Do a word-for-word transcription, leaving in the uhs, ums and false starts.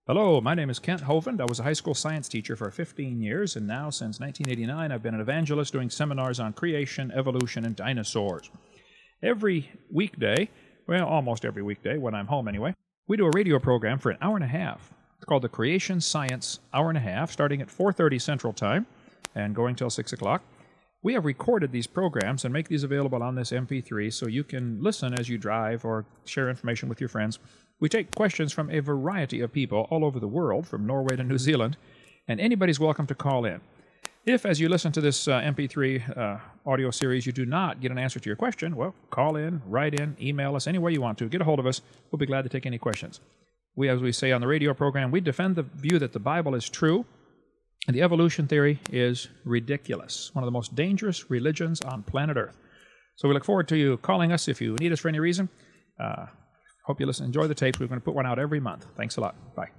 Hello, my name is Kent Hovind. I was a high school science teacher for fifteen years, and now since nineteen eighty-nine I've been an evangelist doing seminars on creation, evolution, and dinosaurs. Every weekday, well, almost every weekday, when I'm home anyway, we do a radio program for an hour and a half. It's called the Creation Science Hour and a Half, starting at four thirty Central Time and going till six o'clock. We have recorded these programs and make these available on this M P three so you can listen as you drive or share information with your friends. We take questions from a variety of people all over the world, from Norway to New Zealand, and anybody's welcome to call in. If, as you listen to this uh, M P three uh, audio series, you do not get an answer to your question, well, call in, write in, email us, any way you want to. Get a hold of us. We'll be glad to take any questions. We, as we say on the radio program, we defend the view that the Bible is true, and the evolution theory is ridiculous, one of the most dangerous religions on planet Earth. So we look forward to you calling us if you need us for any reason. Uh, hope you listen. Enjoy the tapes. We're going to put one out every month. Thanks a lot. Bye.